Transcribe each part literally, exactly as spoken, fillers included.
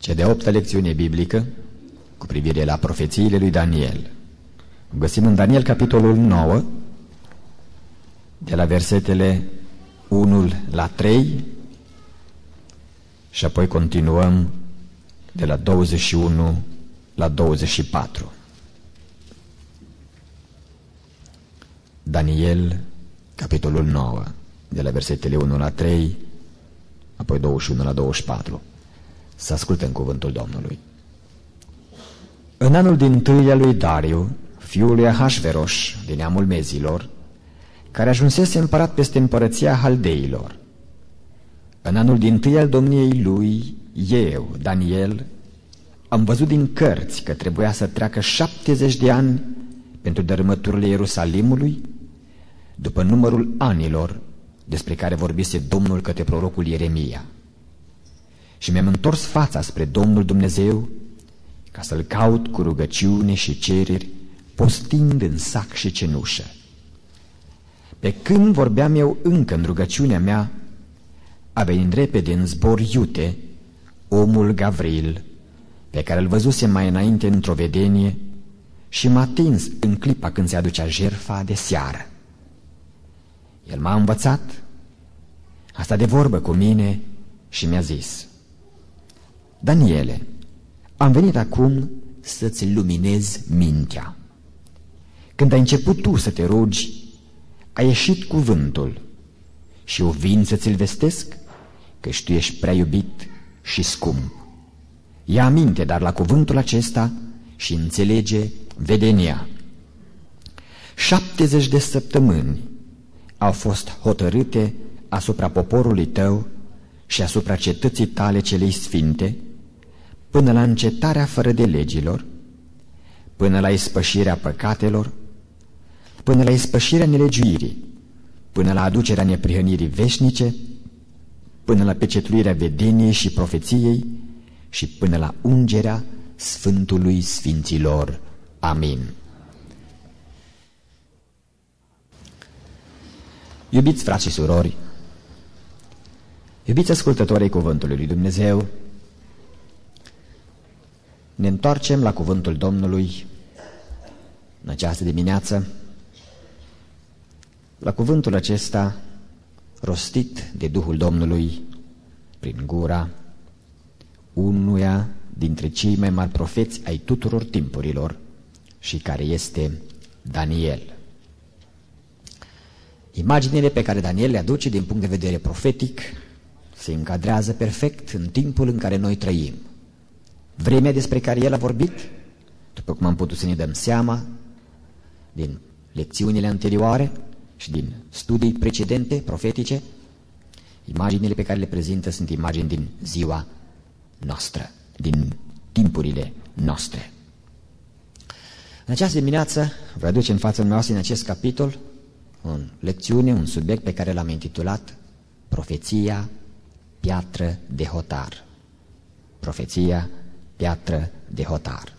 Cea de-a opta lecțiune biblică cu privire la profețiile lui Daniel găsim în Daniel capitolul nouă, de la versetele unu la trei, și apoi continuăm de la douăzeci și unu la douăzeci și patru. Daniel capitolul nouă, de la versetele unu la trei, apoi douăzeci și unu la douăzeci și patru. Să ascultăm cuvântul Domnului. În anul dintâi al lui Dariu, fiul lui Ahasveros, din neamul Mezilor, care ajunsese împărat peste împărăția Haldeilor, în anul dintâi al domniei lui, eu, Daniel, am văzut din cărți că trebuia să treacă șaptezeci de ani pentru dărâmăturile Ierusalimului, după numărul anilor despre care vorbise Domnul către prorocul Ieremia. Și mi-am întors fața spre Domnul Dumnezeu ca să-L caut cu rugăciune și cereri, postind în sac și cenușă. Pe când vorbeam eu încă în rugăciunea mea, a venit repede în zbor iute omul Gavril, pe care îl văzuse mai înainte într-o vedenie, și m-a atins în clipa când se aducea jertfa de seară. El m-a învățat, a stat de vorbă cu mine și mi-a zis: Daniele, am venit acum să-ți luminez mintea. Când ai început tu să te rogi, a ieșit cuvântul și eu vin să ți-l vestesc, căci tu ești prea iubit și scump. Ia aminte dar la cuvântul acesta și înțelege vedenia. Șaptezeci de săptămâni au fost hotărâte asupra poporului tău și asupra cetății tale celei sfinte, până la încetarea fără de legilor, până la ispășirea păcatelor, până la ispășirea nelegiuirii, până la aducerea neprihănirii veșnice, până la pecetluirea vedeniei și profeției și până la ungerea Sfântului Sfinților. Amin. Iubiți frați și surori, iubiți ascultătorii cuvântului lui Dumnezeu, ne întoarcem la cuvântul Domnului în această dimineață, la cuvântul acesta rostit de Duhul Domnului prin gura unuia dintre cei mai mari profeți ai tuturor timpurilor și care este Daniel. Imaginile pe care Daniel le aduce din punct de vedere profetic se încadrează perfect în timpul în care noi trăim. Vremea despre care el a vorbit, după cum am putut să ne dăm seama din lecțiunile anterioare și din studii precedente profetice, imaginile pe care le prezintă sunt imagini din ziua noastră, din timpurile noastre. În această dimineață vă aduce în fața noastră, în acest capitol, o lecțiune, un subiect pe care l-am intitulat Profeția Piatră de Hotar. Profeția Piatră de Hotar.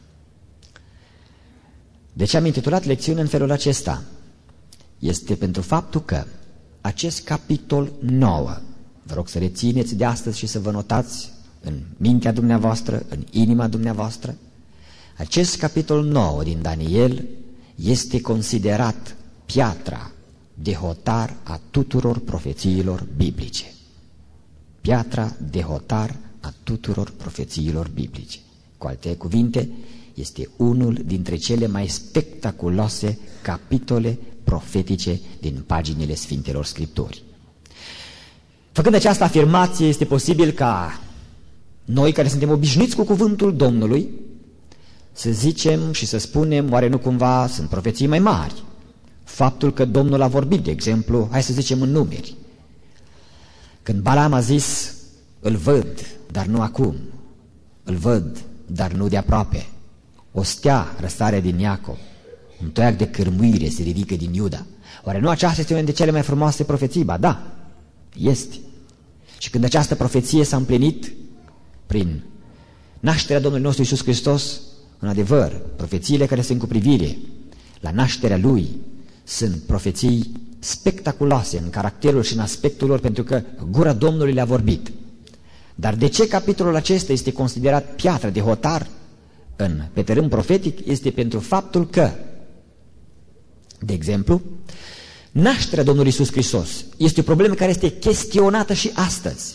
De ce am intitulat lecțiunea în felul acesta? Este pentru faptul că acest capitol nouă, vă rog să rețineți de astăzi și să vă notați în mintea dumneavoastră, în inima dumneavoastră, acest capitol nouă din Daniel este considerat piatra de hotar a tuturor profețiilor biblice. Piatra de hotar a tuturor profețiilor biblice. Cu alte cuvinte, este unul dintre cele mai spectaculoase capitole profetice din paginile Sfintelor Scripturi. Făcând această afirmație, este posibil ca noi, care suntem obișnuiți cu cuvântul Domnului, să zicem și să spunem, oare nu cumva sunt profeții mai mari? Faptul că Domnul a vorbit, de exemplu, hai să zicem în Numeri, când Balaam a zis, îl văd, dar nu acum, îl văd, dar nu de aproape, o stea răsare din Iacov, un toiac de cârmuire se ridică din Iuda. Oare nu aceasta este una dintre cele mai frumoase profeții? Ba da, este. Și când această profeție s-a împlinit prin nașterea Domnului nostru Iisus Hristos, în adevăr, profețiile care sunt cu privire la nașterea Lui sunt profeții spectaculoase în caracterul și în aspectul lor, pentru că gura Domnului le-a vorbit. Dar de ce capitolul acesta este considerat piatră de hotar în, pe teren profetic? Este pentru faptul că, de exemplu, nașterea Domnului Iisus Hristos este o problemă care este chestionată și astăzi.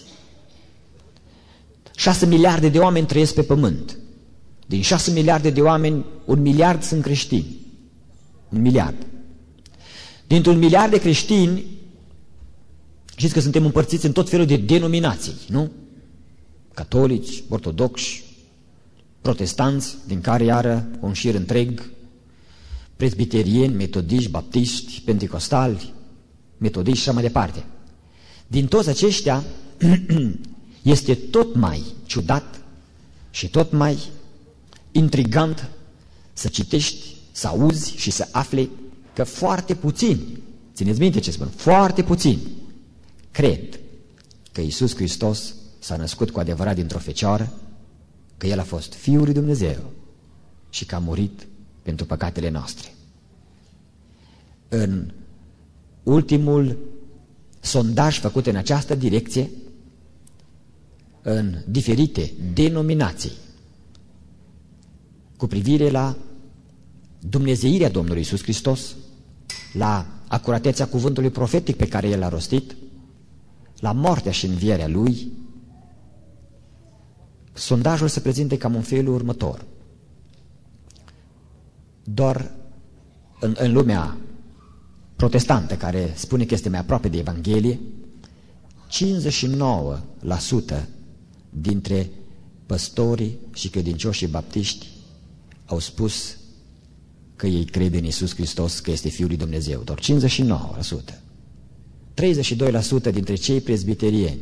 Șase miliarde de oameni trăiesc pe pământ. Din șase miliarde de oameni, un miliard sunt creștini. Un miliard. Dintr-un miliard de creștini, știți că suntem împărțiți în tot felul de denominații, nu? Catolici, ortodoxi, protestanți, din care iară un șir întreg, presbiterieni, metodiști, baptiști, pentecostali, metodiști și așa mai departe. Din toți aceștia este tot mai ciudat și tot mai intrigant să citești, să auzi și să afli că foarte puțini, țineți minte ce spun, foarte puțini cred că Iisus Hristos s-a născut cu adevărat dintr-o fecioară, că El a fost Fiul lui Dumnezeu și că a murit pentru păcatele noastre. În ultimul sondaj făcut în această direcție, în diferite denominații, cu privire la dumnezeirea Domnului Iisus Hristos, la acuratețea cuvântului profetic pe care El l-a rostit, la moartea și învierea Lui, sondajul se prezintă cam în felul următor. Doar în, în lumea protestantă, care spune că este mai aproape de Evanghelie, cincizeci și nouă la sută dintre păstorii și credincioșii baptiști au spus că ei cred în Iisus Hristos, că este Fiul lui Dumnezeu. Doar cincizeci și nouă la sută. treizeci și doi la sută dintre cei presbiterieni,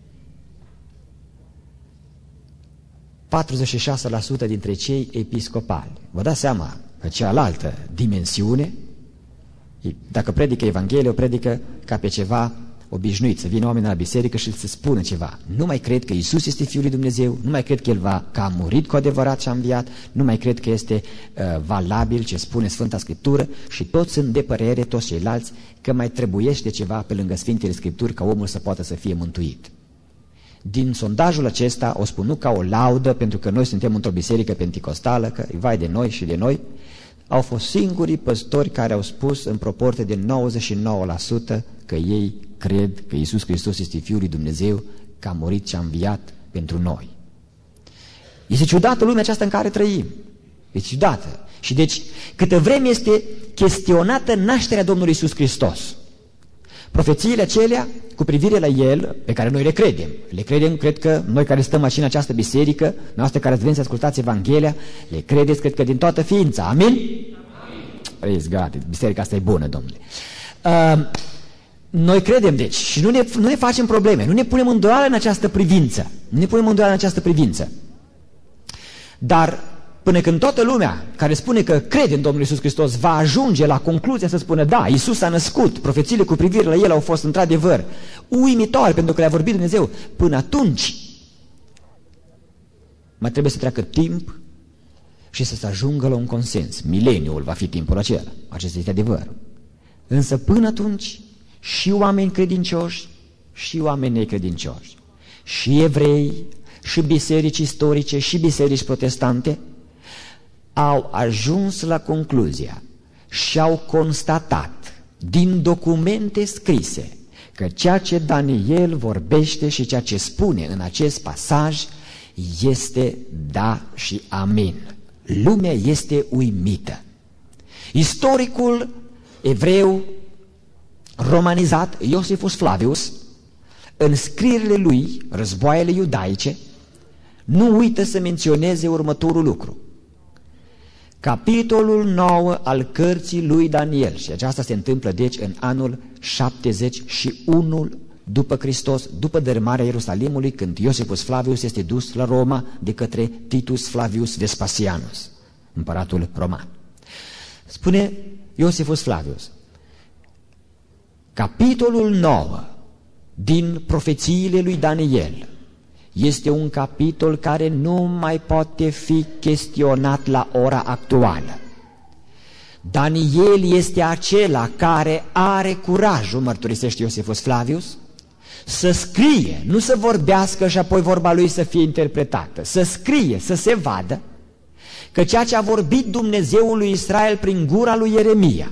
patruzeci și șase la sută dintre cei episcopali. Vă dați seama că cealaltă dimensiune, dacă predică Evanghelia, o predică ca pe ceva obișnuit, să vină oameni la biserică și să spună ceva. Nu mai cred că Iisus este Fiul lui Dumnezeu, nu mai cred că El va, că a murit cu adevărat și a înviat, nu mai cred că este uh, valabil ce spune Sfânta Scriptură, și toți sunt de părere, toți ceilalți, că mai trebuiește ceva pe lângă Sfintele Scripturi ca omul să poată să fie mântuit. Din sondajul acesta, o spun nu ca o laudă, pentru că noi suntem într-o biserică penticostală, că vai de noi și de noi, au fost singurii păstori care au spus în proporție de nouăzeci și nouă la sută că ei cred că Iisus Hristos este Fiul lui Dumnezeu, că a murit și a înviat pentru noi. Este ciudată lumea aceasta în care trăim. Este ciudată. Și deci, câtă vreme este chestionată nașterea Domnului Iisus Hristos, profețiile acelea cu privire la El, pe care noi le credem, le credem, cred că noi care stăm aici în această biserică, noastră care ați venit să ascultați Evanghelia, le credeți, cred că din toată ființa. Amin? Amin. Praise God. Biserica asta e bună, Domnule. Uh, noi credem, deci, și nu ne, nu ne facem probleme, nu ne punem îndoială în această privință. Nu ne punem îndoială în această privință. Dar până când toată lumea care spune că crede în Domnul Iisus Hristos va ajunge la concluzia să spună da, Iisus a născut, profețiile cu privire la El au fost într-adevăr uimitoare pentru că le-a vorbit Dumnezeu, până atunci mai trebuie să treacă timp și să se ajungă la un consens. Mileniul va fi timpul acela. Acesta este adevărul. Însă până atunci și oameni credincioși și oameni necredincioși, și evrei, și biserici istorice, și biserici protestante au ajuns la concluzia și au constatat din documente scrise că ceea ce Daniel vorbește și ceea ce spune în acest pasaj este da și amin. Lumea este uimită. Istoricul evreu romanizat Iosifus Flavius, în scrierile lui, Războaiele iudaice, nu uită să menționeze următorul lucru. Capitolul nouă al cărții lui Daniel, și aceasta se întâmplă deci în anul șaptezeci și unu după Hristos, după dărâmarea Ierusalimului, când Iosifus Flavius este dus la Roma de către Titus Flavius Vespasianus, împăratul roman. Spune Iosifus Flavius, capitolul nouă din profețiile lui Daniel este un capitol care nu mai poate fi chestionat la ora actuală. Daniel este acela care are curajul, mărturisește Iosifus Flavius, să scrie, nu să vorbească și apoi vorba lui să fie interpretată, să scrie, să se vadă că ceea ce a vorbit Dumnezeul lui Israel prin gura lui Ieremia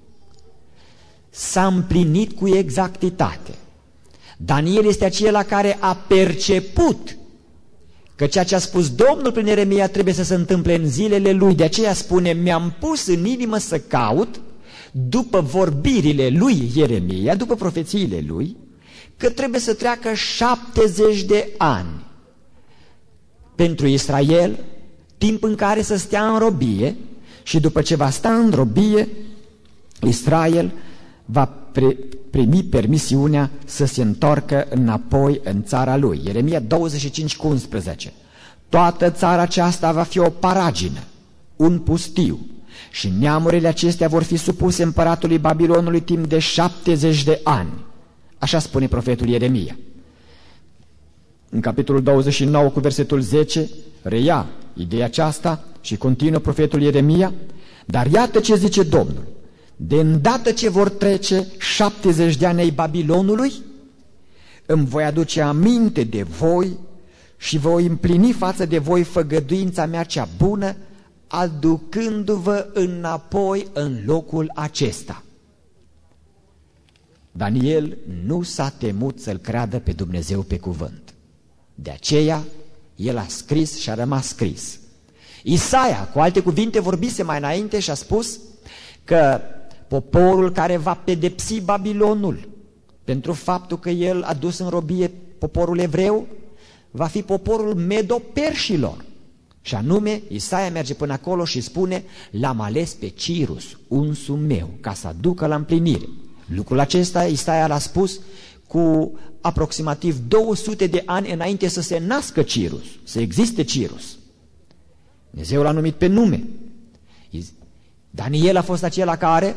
s-a împlinit cu exactitate. Daniel este acela care a perceput că ceea ce a spus Domnul prin Ieremia trebuie să se întâmple în zilele lui. De aceea spune, mi-am pus în inimă să caut după vorbirile lui Ieremia, după profețiile lui, că trebuie să treacă șaptezeci de ani pentru Israel, timp în care să stea în robie, și după ce va sta în robie, Israel va pre primi permisiunea să se întoarcă înapoi în țara lui. Ieremia douăzeci și cinci cu unsprezece. Toată țara aceasta va fi o paragină, un pustiu, și neamurile acestea vor fi supuse împăratului Babilonului timp de șaptezeci de ani. Așa spune profetul Ieremia. În capitolul douăzeci și nouă cu versetul zece reia ideea aceasta și continuă profetul Ieremia, dar iată ce zice Domnul: de îndată ce vor trece șaptezeci de ani ai Babilonului, îmi voi aduce aminte de voi și voi împlini față de voi făgăduința mea cea bună, aducându-vă înapoi în locul acesta. Daniel nu s-a temut să-L creadă pe Dumnezeu pe cuvânt. De aceea, el a scris și a rămas scris. Isaia, cu alte cuvinte, vorbise mai înainte și a spus că poporul care va pedepsi Babilonul pentru faptul că el a dus în robie poporul evreu va fi poporul medo-perșilor. Și anume, Isaia merge până acolo și spune: l-am ales pe Cirus, unsul meu, ca să aducă la împlinire. Lucrul acesta Isaia l-a spus cu aproximativ două sute de ani înainte să se nască Cirus, să existe Cirus. Dumnezeu l-a numit pe nume. Daniel a fost acela care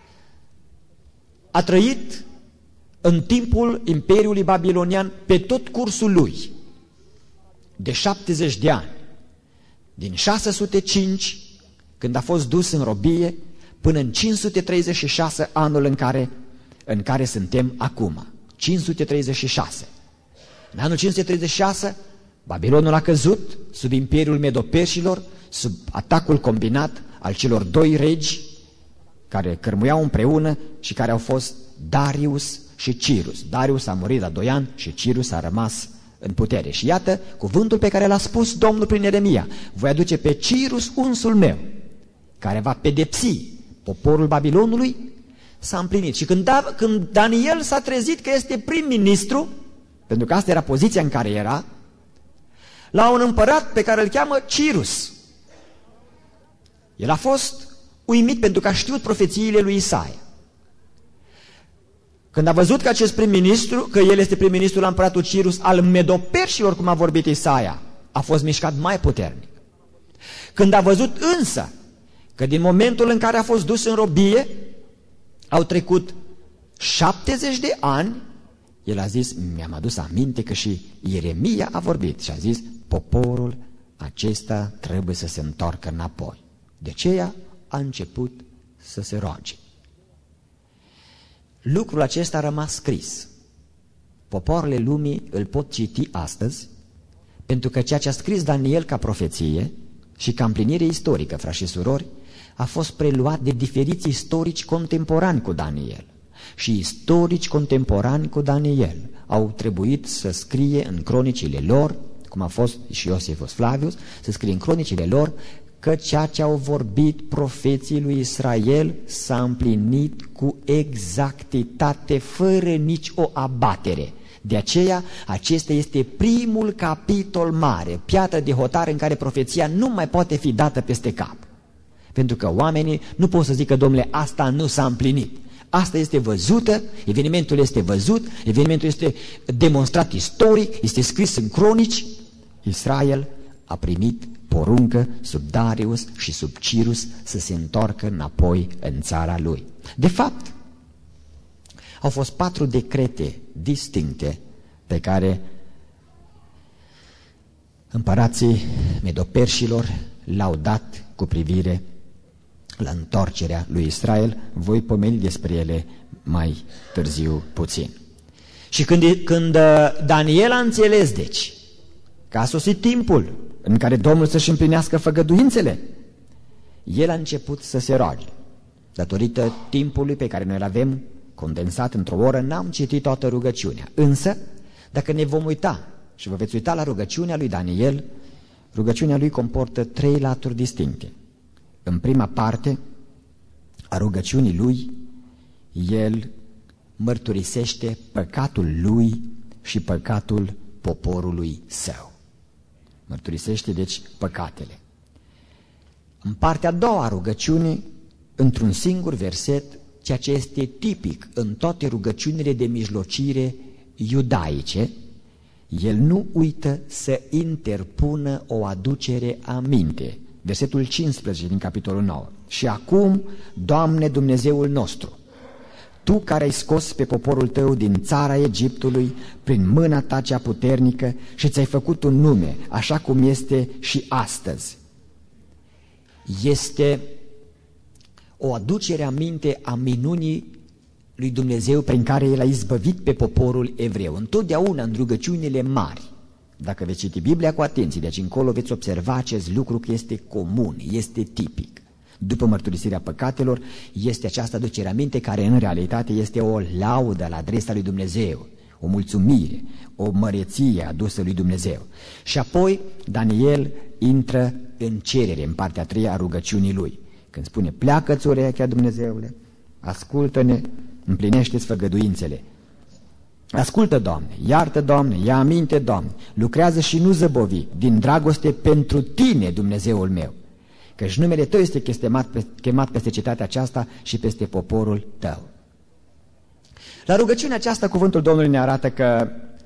a trăit în timpul Imperiului Babilonian pe tot cursul lui, de șaptezeci de ani, din șase sute cinci, când a fost dus în robie, până în cinci sute treizeci și șase, anul în care, în care suntem acum. cinci sute treizeci și șase. În anul cinci sute treizeci și șase, Babilonul a căzut sub Imperiul Medo-Perșilor, sub atacul combinat al celor doi regi care cărmuiau împreună și care au fost Darius și Cirus. Darius a murit la doi ani și Cirus a rămas în putere. Și iată cuvântul pe care l-a spus Domnul prin Ieremia: voi aduce pe Cirus, unsul meu, care va pedepsi poporul Babilonului. S-a împlinit. Și când, da, când Daniel s-a trezit că este prim-ministru, pentru că asta era poziția în care era, la un împărat pe care îl cheamă Cirus. El a fost uimit pentru că a știut profețiile lui Isaia. Când a văzut că acest prim-ministru, că el este prim-ministru la împăratul Cirus al medoperșilor, cum a vorbit Isaia, a fost mișcat mai puternic. Când a văzut însă că din momentul în care a fost dus în robie au trecut șaptezeci de ani, el a zis: mi-am adus aminte că și Ieremia a vorbit și a zis: poporul acesta trebuie să se întoarcă înapoi. De aceea a început să se roage. Lucrul acesta a rămas scris. Popoarele lumii îl pot citi astăzi, pentru că ceea ce a scris Daniel ca profeție și ca împlinire istorică, frați și surori, a fost preluat de diferiți istorici contemporani cu Daniel. Și istorici contemporani cu Daniel au trebuit să scrie în cronicile lor, cum a fost și Iosifus Flavius, să scrie în cronicile lor că ceea ce au vorbit profeții lui Israel s-a împlinit cu exactitate, fără nici o abatere. De aceea, acesta este primul capitol mare, piatră de hotare, în care profeția nu mai poate fi dată peste cap. Pentru că oamenii nu pot să zică: domnule, asta nu s-a împlinit. Asta este văzută, evenimentul este văzut, evenimentul este demonstrat istoric, este scris în cronici. Israel a primit poruncă sub Darius și sub Cirus să se întoarcă înapoi în țara lui. De fapt, au fost patru decrete distincte pe care împărații medoperșilor l-au dat cu privire la întoarcerea lui Israel. Voi pomeni despre ele mai târziu puțin. Și când, când Daniel a înțeles, deci, că a sosit timpul în care Domnul să-și împlinească făgăduințele, el a început să se roage. Datorită timpului pe care noi îl avem condensat într-o oră, n-am citit toată rugăciunea. Însă, dacă ne vom uita și vă veți uita la rugăciunea lui Daniel, rugăciunea lui comportă trei laturi distincte. În prima parte a rugăciunii lui, el mărturisește păcatul lui și păcatul poporului său. Mărturisește, deci, păcatele. În partea a doua a rugăciunii, într-un singur verset, ceea ce este tipic în toate rugăciunile de mijlocire iudaice, el nu uită să interpună o aducere aminte. Versetul cincisprezece din capitolul nouă. Și acum, Doamne Dumnezeul nostru, Tu care ai scos pe poporul Tău din țara Egiptului prin mâna Ta cea puternică și ți-ai făcut un nume, așa cum este și astăzi. Este o aducere aminte a minunii lui Dumnezeu prin care El a izbăvit pe poporul evreu. Întotdeauna în rugăciunile mari, dacă veți citi Biblia cu atenție, de aici încolo veți observa acest lucru că este comun, este tipic. După mărturisirea păcatelor, este această aducere aminte care în realitate este o laudă la adresa lui Dumnezeu, o mulțumire, o măreție adusă lui Dumnezeu. Și apoi Daniel intră în cerere, în partea a treia a rugăciunii lui. Când spune, pleacă-ți urechea, Dumnezeule, ascultă-ne, împlinește-ți făgăduințele. Ascultă, Doamne, iartă, Doamne, ia aminte, Doamne, lucrează și nu zăbovi, din dragoste pentru Tine, Dumnezeul meu, căci numele Tău este chemat, chemat peste cetatea aceasta și peste poporul Tău. La rugăciunea aceasta, cuvântul Domnului ne arată că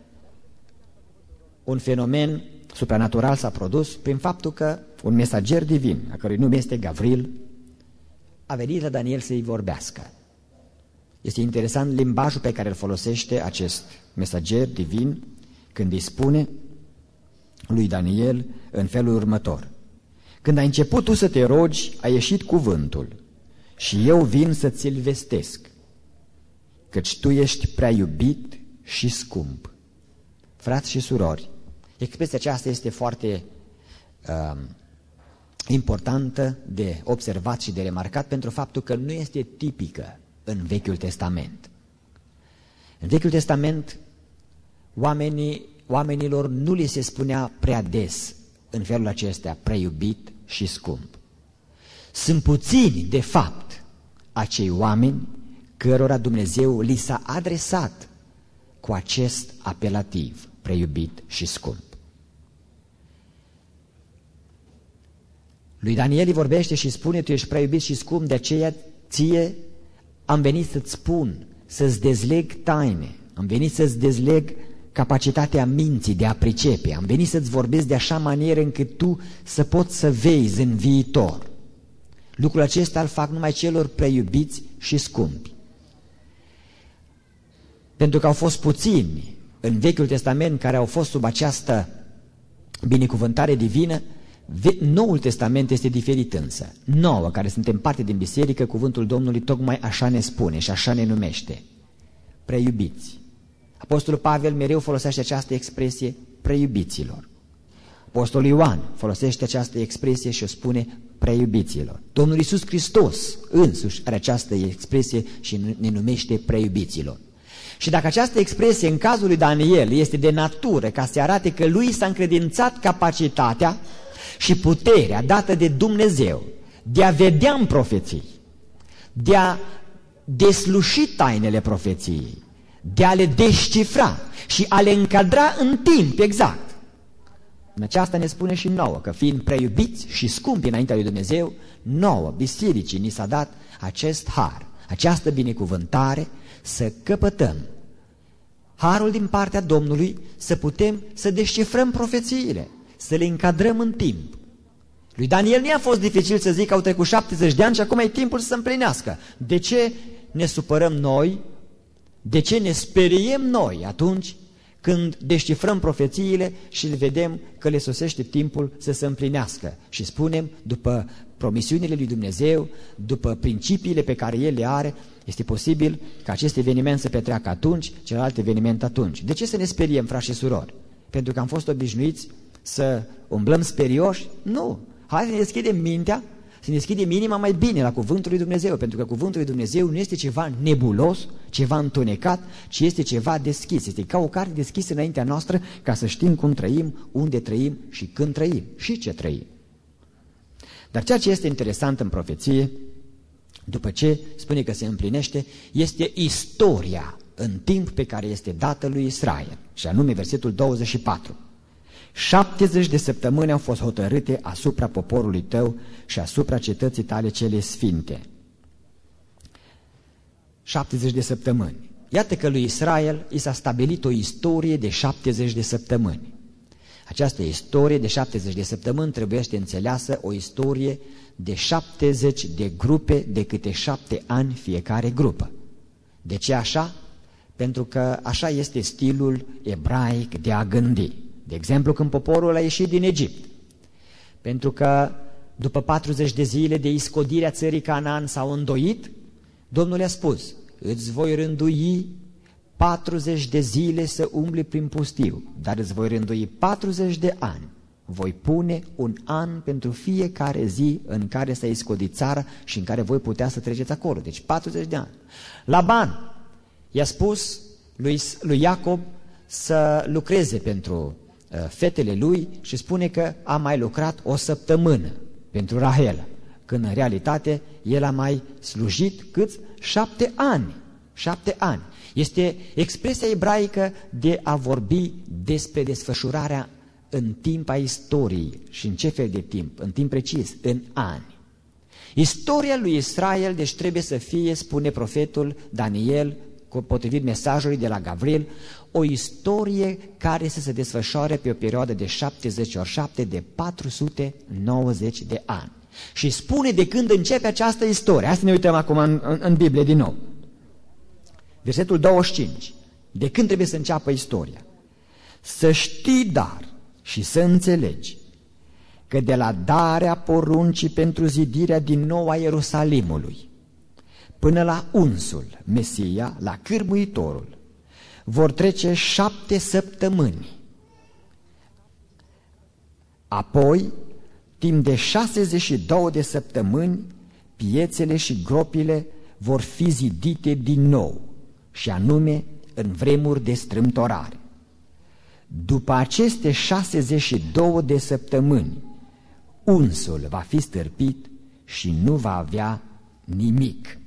un fenomen supranatural s-a produs prin faptul că un mesager divin, a cărui nume este Gavril, a venit la Daniel să-i vorbească. Este interesant limbajul pe care îl folosește acest mesager divin când îi spune lui Daniel în felul următor. Când ai început tu să te rogi, a ieșit cuvântul și eu vin să ți-l vestesc, căci tu ești prea iubit și scump. Frați și surori, expresia aceasta este foarte uh, importantă de observat și de remarcat pentru faptul că nu este tipică în Vechiul Testament. În Vechiul Testament oamenii, oamenilor nu li se spunea prea des în felul acesta, prea iubit și scump. Sunt puțini, de fapt, acei oameni cărora Dumnezeu li s-a adresat cu acest apelativ, prea iubit și scump. Lui Daniel îi vorbește și spune, tu ești prea iubit și scump, de aceea ție am venit să-ți spun, să-ți dezleg taine, am venit să-ți dezleg capacitatea minții de a pricepe, am venit să-ți vorbesc de așa manieră încât tu să poți să vezi în viitor. Lucrul acesta îl fac numai celor prea iubiți și scumpi. Pentru că au fost puțini în Vechiul Testament care au fost sub această binecuvântare divină, Noul Testament este diferit însă. Nouă, care suntem parte din biserică, cuvântul Domnului tocmai așa ne spune și așa ne numește. Preiubiți. Apostolul Pavel mereu folosește această expresie, preiubiților. Apostolul Ioan folosește această expresie și o spune preiubiților. Domnul Iisus Hristos însuși are această expresie și ne numește preiubiților. Și dacă această expresie în cazul lui Daniel este de natură ca să arate că lui s-a încredințat capacitatea și puterea dată de Dumnezeu de a vedea în profeții, de a desluși tainele profeției, de a le descifra și a le încadra în timp exact. În aceasta ne spune și nouă că fiind preiubiți și scumpi înaintea lui Dumnezeu, nouă, bisericii, ni s-a dat acest har, această binecuvântare să căpătăm harul din partea Domnului, să putem să descifrăm profețiile, să le încadrăm în timp. Lui Daniel nu a fost dificil să zic că au trecut șaptezeci de ani și acum e timpul să se împlinească. De ce ne supărăm noi? De ce ne speriem noi atunci când descifrăm profețiile și le vedem că le sosește timpul să se împlinească. Și spunem, după promisiunile lui Dumnezeu, după principiile pe care El le are, este posibil ca acest eveniment să petreacă atunci, celălalt eveniment atunci. De ce să ne speriem, frați și surori? Pentru că am fost obișnuiți să umblăm sperioși? Nu! Hai să ne deschidem mintea, să ne deschidem inima mai bine la cuvântul lui Dumnezeu, pentru că cuvântul lui Dumnezeu nu este ceva nebulos, ceva întunecat, ci este ceva deschis. Este ca o carte deschisă înaintea noastră ca să știm cum trăim, unde trăim și când trăim și ce trăim. Dar ceea ce este interesant în profeție, după ce spune că se împlinește, este istoria în timp pe care este dată lui Israel, și anume versetul douăzeci și patru. șaptezeci de săptămâni au fost hotărâte asupra poporului tău și asupra cetății tale cele sfinte. șaptezeci de săptămâni. Iată că lui Israel i s-a stabilit o istorie de șaptezeci de săptămâni. Această istorie de șaptezeci de săptămâni trebuiește înțeleasă o istorie de șaptezeci de grupe de câte șapte ani fiecare grupă. De ce așa? Pentru că așa este stilul ebraic de a gândi. De exemplu, când poporul a ieșit din Egipt, pentru că după patruzeci de zile de iscodirea țării Canaan s-au îndoit, Domnul le-a spus, îți voi rândui patruzeci de zile să umbli prin pustiu, dar îți voi rândui patruzeci de ani. Voi pune un an pentru fiecare zi în care s-a iscodit țara și în care voi putea să treceți acolo. Deci patruzeci de ani. Laban i-a spus lui, lui Iacob să lucreze pentru uh, fetele lui și spune că a mai lucrat o săptămână pentru Rahel, când în realitate el a mai slujit câți? Șapte ani. Șapte ani. Este expresia ebraică de a vorbi despre desfășurarea în timp a istoriei. Și în ce fel de timp? În timp precis, în ani. Istoria lui Israel, deci trebuie să fie, spune profetul Daniel, potrivit mesajului de la Gavril, o istorie care să se desfășoare pe o perioadă de șaptezeci ori șapte, de patru sute nouăzeci de ani. Și spune de când începe această istorie. Hai să ne uităm acum în, în, în Biblie din nou. Versetul douăzeci și cinci. De când trebuie să înceapă istoria? Să știi dar și să înțelegi că de la darea poruncii pentru zidirea din nou a Ierusalimului până la unsul, Mesia, la cârmuitorul, vor trece șapte săptămâni. Apoi, timp de șasezeci și două de săptămâni, piețele și gropile vor fi zidite din nou, și anume în vremuri de strâmtorare. După aceste șasezeci și două de săptămâni, unsul va fi stârpit și nu va avea nimic.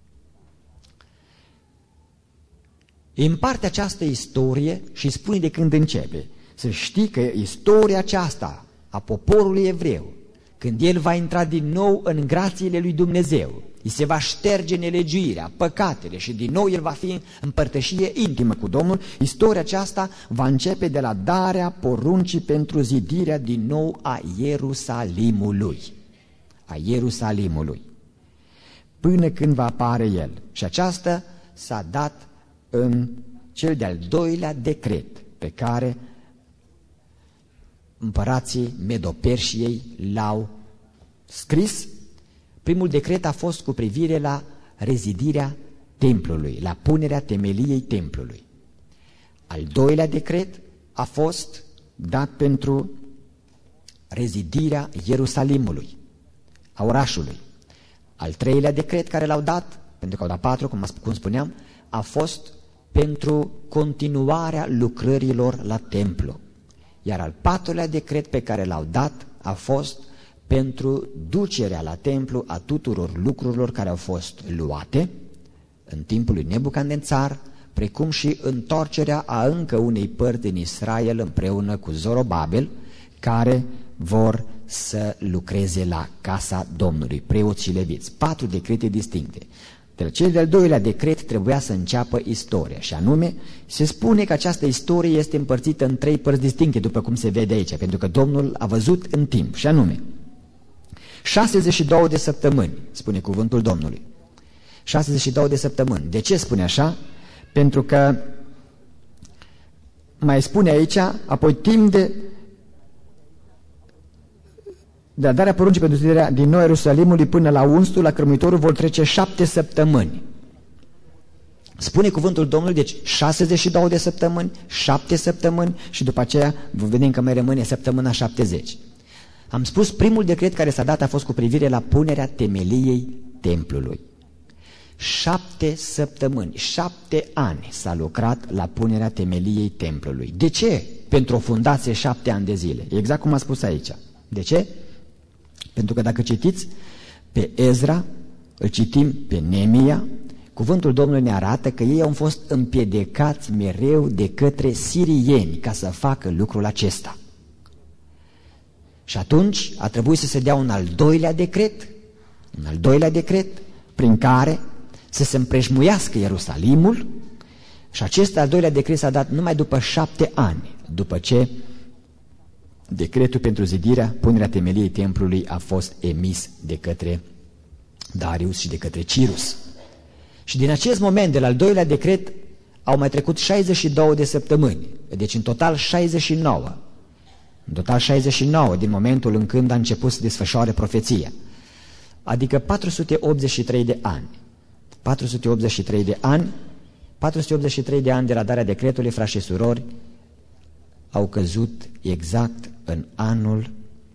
Împarte această istorie și spune de când începe. Să știi că istoria aceasta a poporului evreu, când el va intra din nou în grațiile lui Dumnezeu, îi se va șterge nelegiuirea, păcatele și din nou el va fi în părtășie intimă cu Domnul, istoria aceasta va începe de la darea poruncii pentru zidirea din nou a Ierusalimului. A Ierusalimului. Până când va apare el. Și aceasta s-a dat în cel de-al doilea decret pe care împărații Medo-Perșiei l-au scris. Primul decret a fost cu privire la rezidirea templului, la punerea temeliei templului. Al doilea decret a fost dat pentru rezidirea Ierusalimului, a orașului. Al treilea decret care l-au dat, pentru că au dat patru, cum, cum spuneam, a fost pentru continuarea lucrărilor la templu. Iar al patrulea decret pe care l-au dat a fost pentru ducerea la templu a tuturor lucrurilor care au fost luate în timpul lui Nebucadnețar, precum și întorcerea a încă unei părți din Israel împreună cu Zorobabel, care vor să lucreze la casa Domnului, preoți și leviți. Patru decrete distincte. De cel de-al doilea decret trebuia să înceapă istoria, și anume se spune că această istorie este împărțită în trei părți distincte, după cum se vede aici, pentru că Domnul a văzut în timp, și anume șasezeci și două de săptămâni, spune cuvântul Domnului. șasezeci și două de săptămâni. De ce spune așa? Pentru că mai spune aici, apoi timp de de la darea poruncii pentru zidirea din nou Ierusalimului până la unstul, la cărmuitorul, vor trece șapte săptămâni. Spune cuvântul Domnului, deci șaizeci și două de săptămâni, șapte săptămâni și după aceea vedem că mai rămâne săptămâna șaptezeci. Am spus, primul decret care s-a dat a fost cu privire la punerea temeliei templului. Șapte săptămâni, șapte ani s-a lucrat la punerea temeliei templului. De ce? Pentru o fundație șapte ani de zile. Exact cum a spus aici. De ce? Pentru că dacă citiți pe Ezra, îl citim pe Neemia, cuvântul Domnului ne arată că ei au fost împiedicați mereu de către sirieni ca să facă lucrul acesta. Și atunci a trebuit să se dea un al doilea decret, un al doilea decret prin care să se împrejmuiască Ierusalimul, și acest al doilea decret s-a dat numai după șapte ani, după ce decretul pentru zidirea, punerea temeliei templului a fost emis de către Darius și de către Cirus. Și din acest moment, de la al doilea decret, au mai trecut șaizeci și două de săptămâni, deci în total șaizeci și nouă. În total șaizeci și nouă din momentul în când a început să desfășoare profeția. Adică patru sute optzeci și trei de ani. patru sute optzeci și trei de ani, patru sute optzeci și trei de ani de la darea decretului, frați și surori, au căzut exact în anul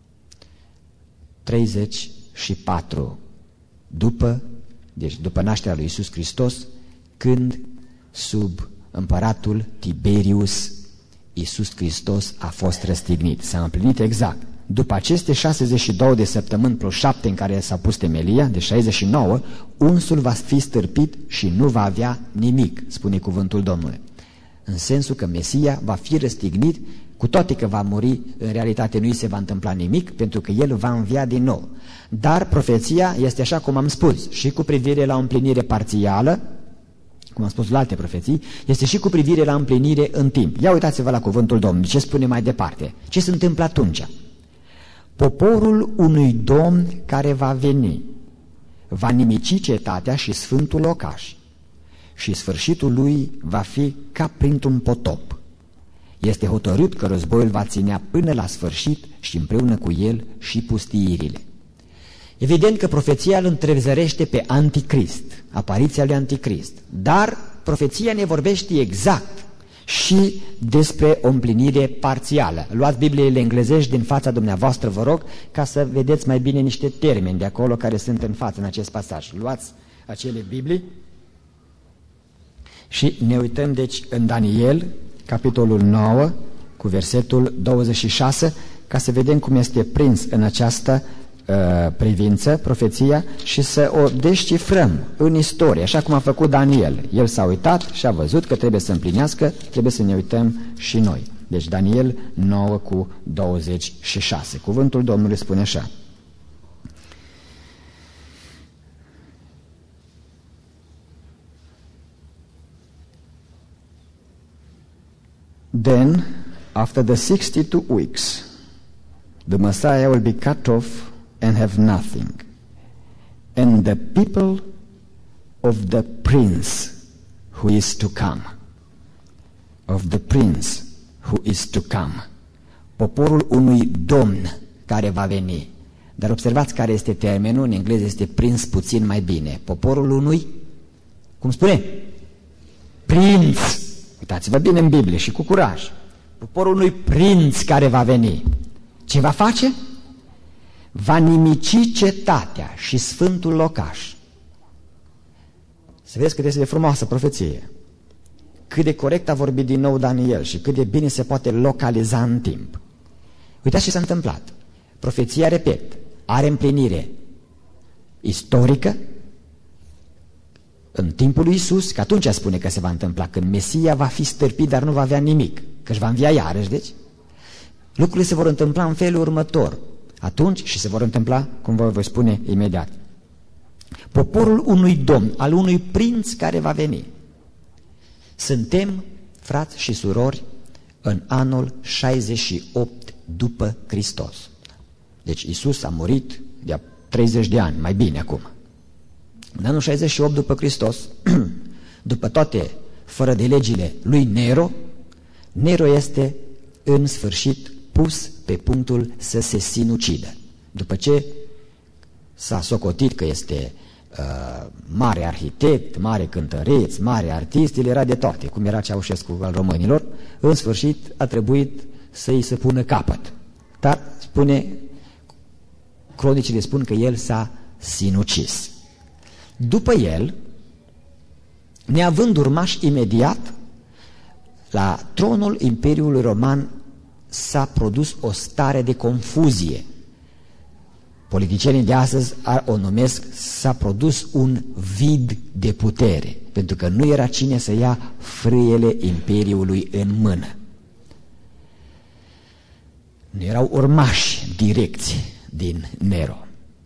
treizeci și patru, după, deci după nașterea lui Iisus Hristos, când sub împăratul Tiberius Iisus Hristos a fost răstignit. S-a împlinit exact. După aceste șaizeci și două de săptămâni plus șapte în care s-a pus temelia, de șaizeci și nouă, unsul va fi stârpit și nu va avea nimic, spune cuvântul Domnului. În sensul că Mesia va fi răstignit, cu toate că va muri, în realitate nu îi se va întâmpla nimic, pentru că el va învia din nou. Dar profeția este așa cum am spus, și cu privire la o împlinire parțială, cum am spus la alte profeții, este și cu privire la împlinire în timp. Ia uitați-vă la cuvântul Domnului, ce spune mai departe. Ce se întâmplă atunci? Poporul unui domn care va veni va nimici cetatea și sfântul locaș și sfârșitul lui va fi ca printr-un potop. Este hotărât că războiul va ținea până la sfârșit și împreună cu el și pustiirile. Evident că profeția îl întrezărește pe Anticrist, apariția lui Anticrist, dar profeția ne vorbește exact și despre o împlinire parțială. Luați Bibliile englezești din fața dumneavoastră, vă rog, ca să vedeți mai bine niște termeni de acolo care sunt în față în acest pasaj. Luați acele Biblii și ne uităm deci în Daniel, capitolul nouă, cu versetul douăzeci și șase, ca să vedem cum este prins în această uh, privință profeția și să o descifrăm în istorie, așa cum a făcut Daniel. El s-a uitat și a văzut că trebuie să împlinească, trebuie să ne uităm și noi. Deci Daniel nouă cu douăzeci și șase. Cuvântul Domnului spune așa: Then, after the sixty-two weeks, the Messiah will be cut off and have nothing, and the people of the prince who is to come, of the prince who is to come, poporul unui domn care va veni. Dar observați care este termenul, în engleză este prins puțin mai bine. Poporul unui, cum spune? Prinț. Uitați-vă bine în Biblie și cu curaj. Poporul unui prinț care va veni. Ce va face? Va nimici cetatea și sfântul locaș. Să vezi cât este de frumoasă profeție. Cât de corect a vorbit din nou Daniel și cât de bine se poate localiza în timp. Uitați ce s-a întâmplat. Profeția, repet, are împlinire istorică în timpul lui Iisus, că atunci spune că se va întâmpla, când Mesia va fi stârpit, dar nu va avea nimic, că își va învia iarăși, deci. Lucrurile se vor întâmpla în felul următor. Atunci, și se vor întâmpla, cum vă voi spune imediat, poporul unui domn, al unui prinț care va veni. Suntem, frați și surori, în anul șaizeci și opt după Hristos. Deci Iisus a murit de treizeci de ani, mai bine acum. În anul șaizeci și opt după Hristos, după toate fără de legile lui Nero, Nero este în sfârșit pus pe punctul să se sinucidă. După ce s-a socotit că este uh, mare arhitect, mare cântăreț, mare artist, el era de toate, cum era Ceaușescu al românilor, în sfârșit a trebuit să-i se pună capăt. Dar spune, cronicile spun că el s-a sinucis. După el, neavând urmaș imediat, la tronul Imperiului Roman s-a produs o stare de confuzie. Politicienii de astăzi o numesc, s-a produs un vid de putere, pentru că nu era cine să ia frâiele Imperiului în mână. Nu erau urmași direcți din Nero.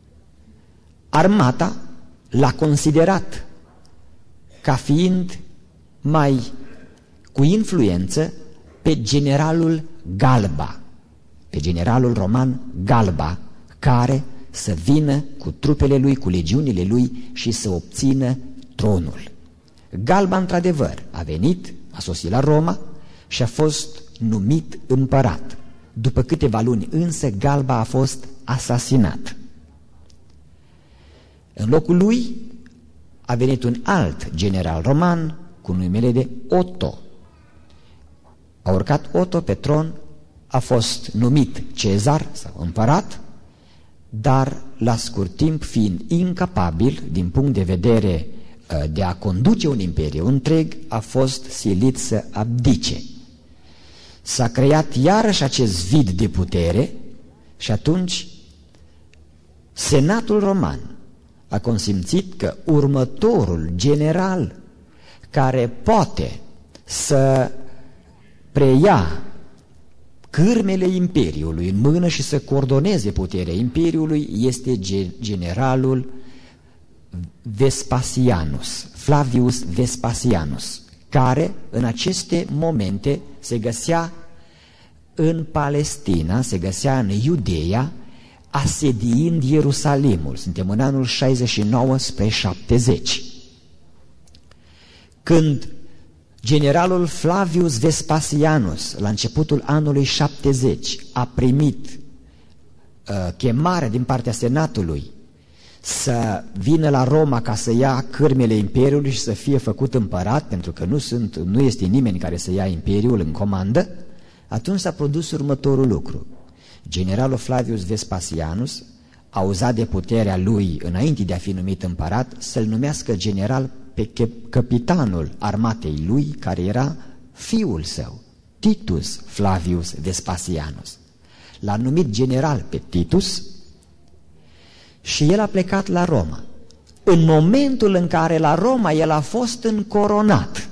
Armata l-a considerat ca fiind mai cu influență pe generalul Galba, pe generalul roman Galba, care să vină cu trupele lui, cu legiunile lui și să obțină tronul. Galba, într-adevăr, a venit, a sosit la Roma și a fost numit împărat. După câteva luni însă, Galba a fost asasinat. În locul lui a venit un alt general roman cu numele de Otto. A urcat Otto pe tron, a fost numit cezar sau împărat, dar la scurt timp, fiind incapabil din punct de vedere de a conduce un imperiu întreg, a fost silit să abdice. S-a creat iarăși acest vid de putere și atunci Senatul Roman a consimțit că următorul general care poate să preia cârmele Imperiului în mână și să coordoneze puterea Imperiului este generalul Vespasianus, Flavius Vespasianus, care în aceste momente se găsea în Palestina, se găsea în Iudeea, asediind Ierusalimul. Suntem în anul șaizeci și nouă spre șaptezeci. Când generalul Flavius Vespasianus, la începutul anului șaptezeci, a primit uh, chemarea din partea Senatului să vină la Roma ca să ia cârmele Imperiului și să fie făcut împărat, pentru că nu, sunt, nu este nimeni care să ia Imperiul în comandă, atunci s-a produs următorul lucru. Generalul Flavius Vespasianus a uzat de puterea lui înainte de a fi numit împărat să-l numească general pe capitanul armatei lui, care era fiul său, Titus Flavius Vespasianus. L-a numit general pe Titus și el a plecat la Roma. În momentul în care la Roma el a fost încoronat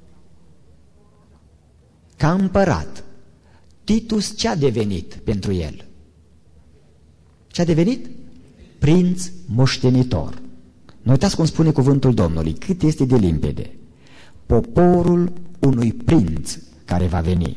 ca împărat, Titus ce a devenit pentru el? Ce a devenit? Prinț moștenitor. Nu uitați cum spune cuvântul Domnului, cât este de limpede. Poporul unui prinț care va veni.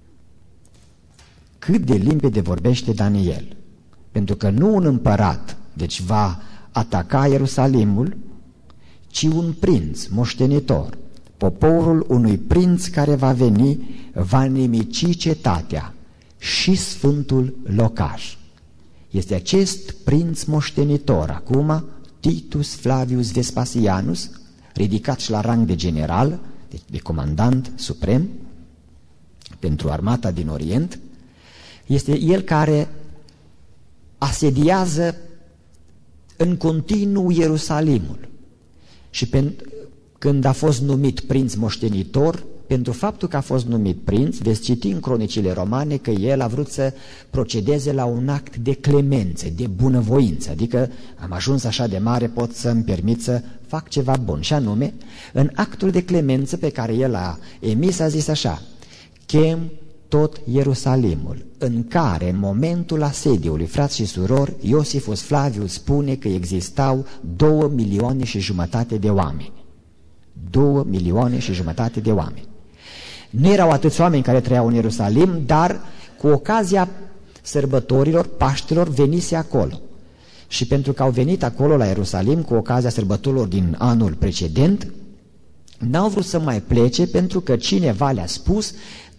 Cât de limpede vorbește Daniel. Pentru că nu un împărat, deci va ataca Ierusalimul, ci un prinț moștenitor. Poporul unui prinț care va veni va nimici cetatea și sfântul locaș. Este acest prinț moștenitor acum, Titus Flavius Vespasianus, ridicat și la rang de general, de, de comandant suprem pentru armata din Orient, este el care asediază în continuu Ierusalimul. Și pentru, când a fost numit prinț moștenitor, pentru faptul că a fost numit prinț, veți citi în cronicile romane că el a vrut să procedeze la un act de clemență, de bunăvoință, adică am ajuns așa de mare, pot să-mi permit să fac ceva bun. Și anume, în actul de clemență pe care el a emis, a zis așa: chem tot Ierusalimul, în care în momentul asediului, frați și surori, Iosifus Flavius spune că existau două milioane și jumătate de oameni. Două milioane și jumătate de oameni. Nu erau atâți oameni care trăiau în Ierusalim, dar cu ocazia sărbătorilor, Paștelor, venise acolo. Și pentru că au venit acolo la Ierusalim cu ocazia sărbătorilor din anul precedent, n-au vrut să mai plece, pentru că cineva le-a spus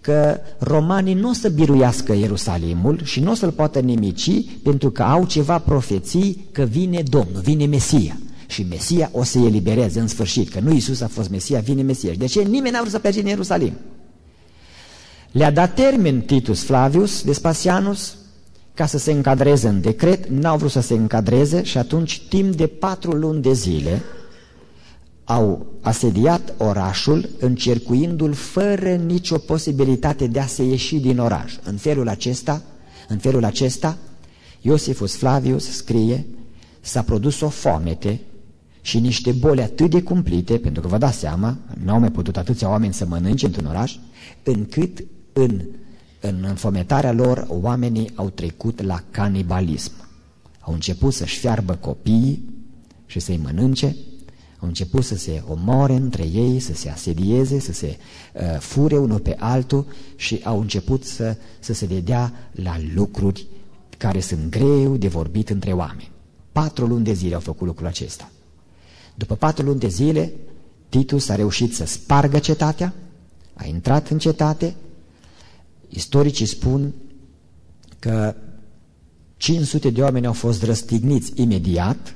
că romanii nu o să biruiască Ierusalimul și nu o să-l poată nimici, pentru că au ceva profeții că vine Domnul, vine Mesia. Și Mesia o să elibereze în sfârșit, că nu Iisus a fost Mesia, vine Mesia. De ce? Nimeni n-a vrut să plece în Ierusalim. Le-a dat termen Titus Flavius Vespasianus ca să se încadreze în decret, n-au vrut să se încadreze și atunci timp de patru luni de zile au asediat orașul, încercuindu-l fără nicio posibilitate de a se ieși din oraș. În felul acesta, în felul acesta, Iosifus Flavius scrie, s-a produs o foamete și niște boli atât de cumplite, pentru că vă dați seama, n-au mai putut atâția oameni să mănânce într-un oraș, încât în, în înfometarea lor oamenii au trecut la canibalism. Au început să-și fiarbă copiii și să-i mănânce, au început să se omoare între ei, să se asedieze, să se uh, fure unul pe altul și au început să, să se dedea la lucruri care sunt greu de vorbit între oameni. Patru luni de zile au făcut lucrul acesta. După patru luni de zile, Titus a reușit să spargă cetatea, a intrat în cetate. Istoricii spun că cinci sute de oameni au fost răstigniți imediat,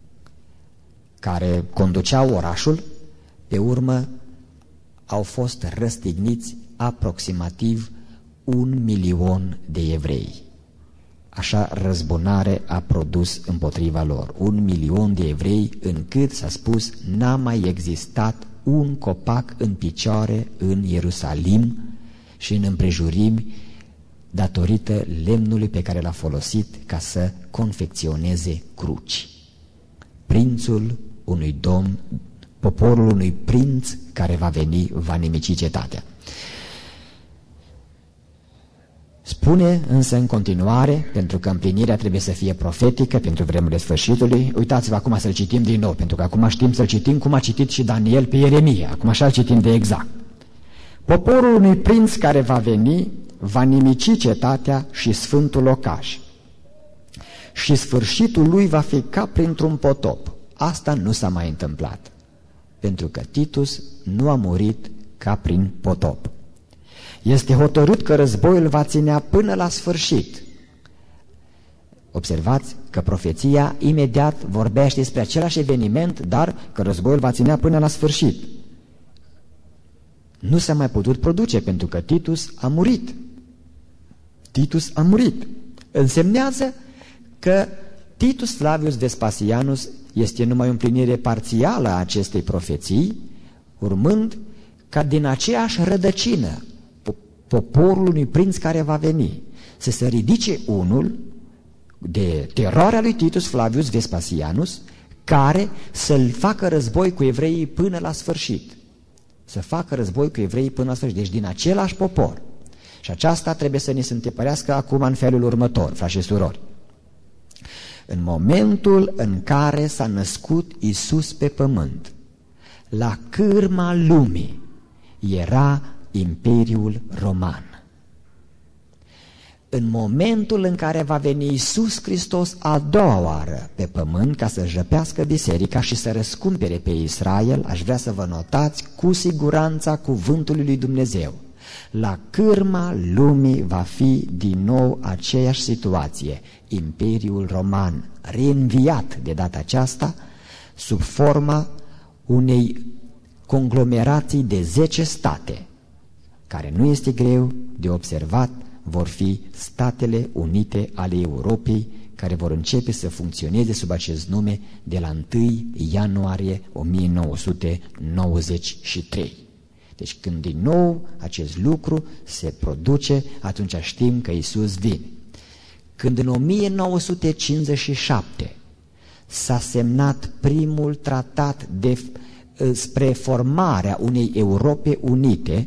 care conduceau orașul, pe urmă au fost răstigniți aproximativ un milion de evrei. Așa răzbunare a produs împotriva lor. Un milion de evrei, încât, s-a spus, n-a mai existat un copac în picioare în Ierusalim și în împrejurimi, datorită lemnului pe care l-a folosit ca să confecționeze cruci. Prințul unui domn, poporul unui prinț care va veni, va nimici cetatea. Spune însă în continuare, pentru că împlinirea trebuie să fie profetică pentru vremurile sfârșitului. Uitați-vă acum să-l citim din nou, pentru că acum știm să-l citim cum a citit și Daniel pe Ieremia. Acum așa-l citim de exact. Poporul unui prinț care va veni va nimici cetatea și sfântul locaș. Și sfârșitul lui va fi ca printr-un potop. Asta nu s-a mai întâmplat, pentru că Titus nu a murit ca prin potop. Este hotărât că războiul va ținea până la sfârșit. Observați că profeția imediat vorbește despre același eveniment, dar că războiul va ținea până la sfârșit. Nu s-a mai putut produce, pentru că Titus a murit. Titus a murit. Însemnează că Titus Flavius Vespasianus este numai o împlinire parțială a acestei profeții, urmând ca din aceeași rădăcină poporul unui prinț care va veni să se ridice unul de teroarea lui Titus Flavius Vespasianus, care să-l facă război cu evreii până la sfârșit. Să facă război cu evreii până la sfârșit, deci din același popor. Și aceasta trebuie să ne se întipărească acum în felul următor, frați și surori. În momentul în care s-a născut Iisus pe pământ, la cârma lumii era Imperiul Roman. În momentul în care va veni Iisus Hristos a doua oară pe pământ ca să răpească biserica și să răscumpere pe Israel, aș vrea să vă notați cu siguranța cuvântului lui Dumnezeu. La cârma lumii va fi din nou aceeași situație, Imperiul Roman, reînviat de data aceasta sub forma unei conglomerații de zece state, care nu este greu de observat, vor fi Statele Unite ale Europei, care vor începe să funcționeze sub acest nume de la întâi ianuarie o mie nouă sute nouăzeci și trei. Deci când din nou acest lucru se produce, atunci știm că Iisus vine. Când în o mie nouă sute cincizeci și șapte s-a semnat primul tratat de, spre formarea unei Europe Unite,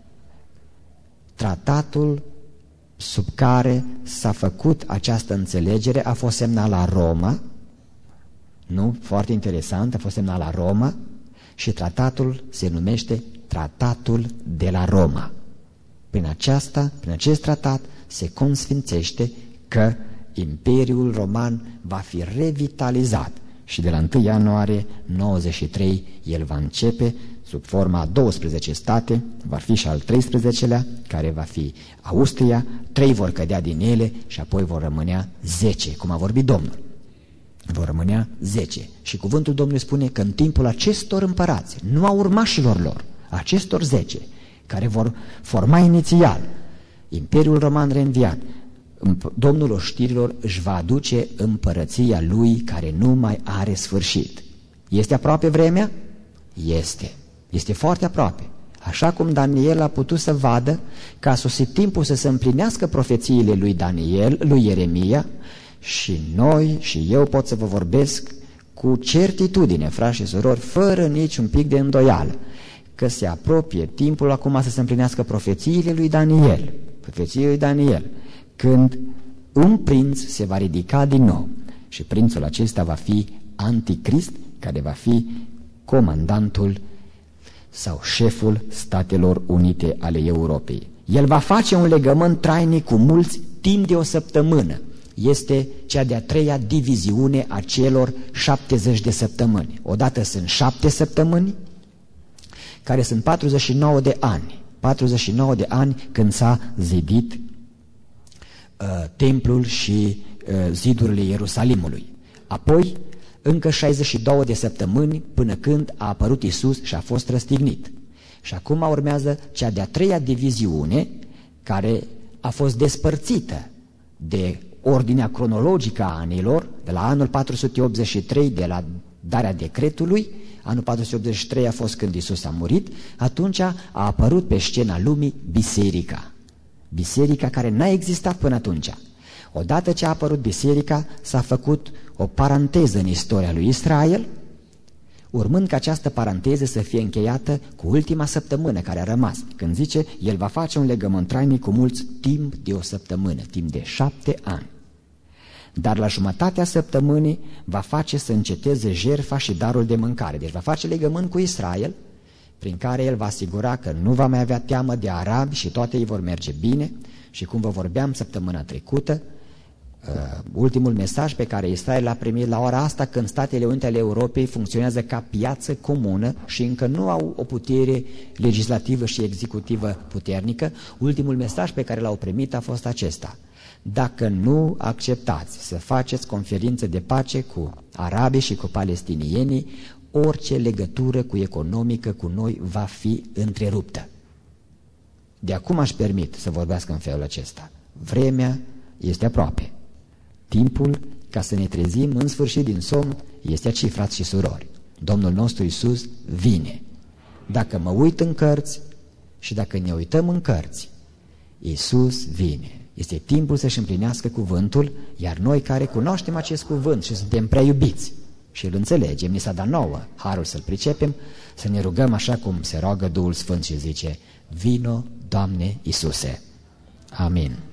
tratatul sub care s-a făcut această înțelegere a fost semnat la Roma, nu? Foarte interesant, a fost semnat la Roma și tratatul se numește Tratatul de la Roma. Prin aceasta, prin acest tratat se consfințește că Imperiul Roman va fi revitalizat și de la întâi ianuarie nouăzeci și trei el va începe sub forma a douăsprezece state, va fi și al treisprezecelea, care va fi Austria, trei vor cădea din ele și apoi vor rămânea zece, cum a vorbit Domnul. Vor rămânea zece. Și cuvântul Domnului spune că în timpul acestor împărați, nu a urmașilor lor, acestor zece, care vor forma inițial Imperiul Roman reînviat, Domnul oștirilor își va aduce împărăția lui care nu mai are sfârșit. Este aproape vremea? Este. Este foarte aproape. Așa cum Daniel a putut să vadă că a sosit timpul să se împlinească profețiile lui Daniel, lui Ieremia, și noi și eu pot să vă vorbesc cu certitudine, frați și surori, fără niciun pic de îndoială, că se apropie timpul acum să se împlinească profețiile lui Daniel, profețiile lui Daniel, când un prinț se va ridica din nou și prințul acesta va fi Anticrist, care va fi comandantul sau șeful Statelor Unite ale Europei. El va face un legământ trainic cu mulți timp de o săptămână. Este cea de-a treia diviziune a celor șaptezeci de săptămâni. Odată sunt șapte săptămâni, care sunt patruzeci și nouă de ani. patruzeci și nouă de ani când s-a zidit uh, templul și uh, zidurile Ierusalimului. Apoi, încă șaizeci și două de săptămâni până când a apărut Iisus și a fost răstignit. Și acum urmează cea de-a treia diviziune, care a fost despărțită de ordinea cronologică a anilor, de la anul patru sute optzeci și trei, de la darea decretului. Anul patru sute optzeci și trei a fost când Iisus a murit. Atunci a apărut pe scena lumii biserica. Biserica care n-a existat până atunci. Odată ce a apărut biserica, s-a făcut o paranteză în istoria lui Israel, urmând ca această paranteză să fie încheiată cu ultima săptămână care a rămas, când zice, el va face un legământ trainic cu mulți timp de o săptămână, timp de șapte ani. Dar la jumătatea săptămânii va face să înceteze jertfa și darul de mâncare. Deci va face legământ cu Israel, prin care el va asigura că nu va mai avea teamă de arabi și toate ei vor merge bine. Și cum vă vorbeam săptămâna trecută, Uh, ultimul mesaj pe care Israel l-a primit la ora asta, când Statele Unite ale Europei funcționează ca piață comună și încă nu au o putere legislativă și executivă puternică, ultimul mesaj pe care l-au primit a fost acesta: dacă nu acceptați să faceți conferință de pace cu arabii și cu palestinienii, orice legătură cu economică cu noi va fi întreruptă. De acum aș permit să vorbească în felul acesta. Vremea este aproape. Timpul ca să ne trezim în sfârșit din somn este aici, frați și surori. Domnul nostru Iisus vine. Dacă mă uit în cărți și dacă ne uităm în cărți, Iisus vine. Este timpul să-și împlinească cuvântul, iar noi care cunoaștem acest cuvânt și suntem prea iubiți și îl înțelegem, ni s-a dat nouă harul să-l pricepem, să ne rugăm așa cum se roagă Duhul Sfânt și zice: vino, Doamne Iisuse. Amin.